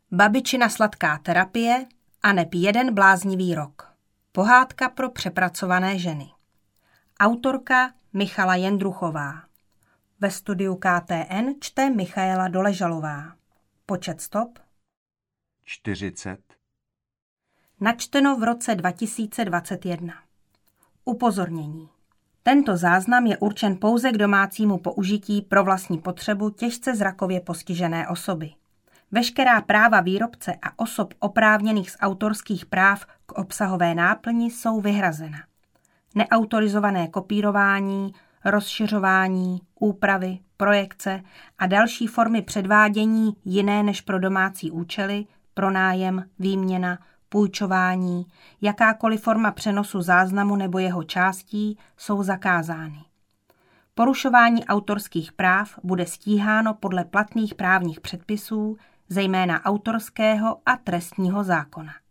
Babičina sladká terapie aneb jeden bláznivý rok. Pohádka pro přepracované ženy. Autorka Michala Jendruchová. Ve studiu KTN čte Michaela Doležalová. Počet stop 40. Načteno v roce 2021. Upozornění. Tento záznam je určen pouze k domácímu použití pro vlastní potřebu těžce zrakově postižené osoby. Veškerá práva výrobce a osob oprávněných z autorských práv k obsahové náplni jsou vyhrazena. Neautorizované kopírování, rozšiřování, úpravy, projekce a další formy předvádění jiné než pro domácí účely, pronájem, výměna, půjčování, jakákoliv forma přenosu záznamu nebo jeho částí jsou zakázány. Porušování autorských práv bude stíháno podle platných právních předpisů, zejména autorského a trestního zákona.